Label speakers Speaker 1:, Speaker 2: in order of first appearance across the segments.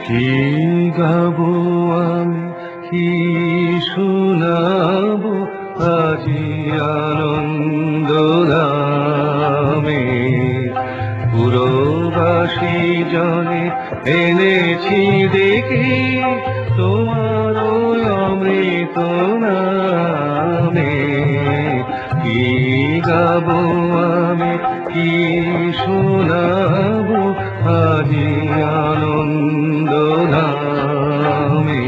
Speaker 1: কি গাবো আমি, কি শোনাবো আজি আনন্দ ধামে। পুরবাসী জনে এনেছি দেখি তোমার অমৃত নামে। কি গাবো আমি, কি শোনাবো আজি আনন্দ ধামে।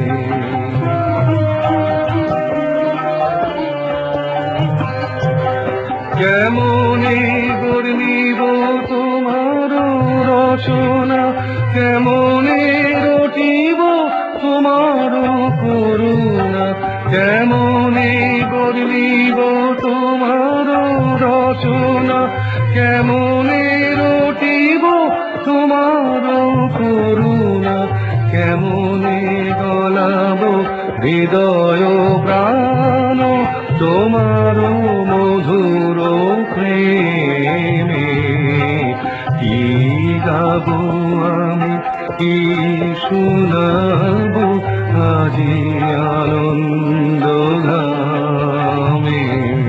Speaker 1: কেমনে বর্ণিব তোমার রচনা, কেমনে রটিব তোমার করুণা। কেমনে বর্ণিব তোমার রচনা, কেমনে রটিব তোমার করুণা। কেমনে গলাব হৃদয় প্রাণ তোমার মধুর প্রেমে। কি গাবো আমি, কি শোনাবো আজি আনন্দ ধামে।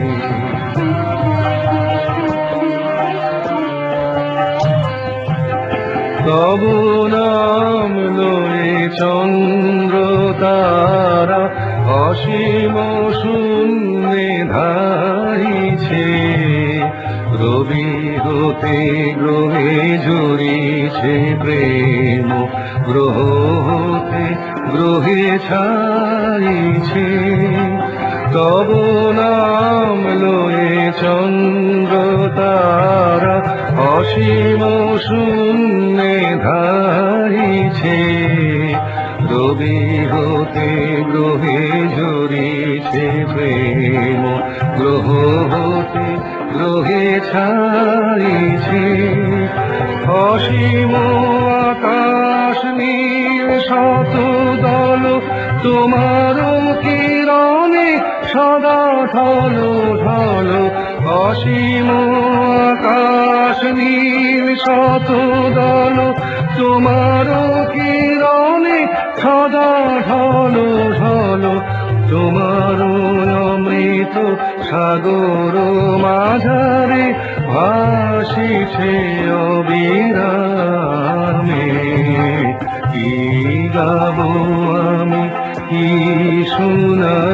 Speaker 1: তব নাম লয়ে চন্দ্র তারা অসীম শূন্যে ধারিছে। রবি হতে গ্রহে ঝরিছে প্রেম, গ্রহ হতে গ্রহে ছাইছে। তব নাম লয়ে চন্দ্র তারা অসীম শূন্যে ধারিছে। রবি হতে গ্রহে ঝরিছে প্রেম, গ্রহ হতে গ্রহে ছাইছে। অসীম আকাশ নীল শত দল তোমার কিরণে সদা ঢল ঢল। অসীম আকাশ নীল শত দল তোমার কিরণে সদা ঢল ঢল। তোমার অমৃত সাগর মাঝারে ভাসিছে অবিরামে। কি গাবো আমি, কি শোনাবো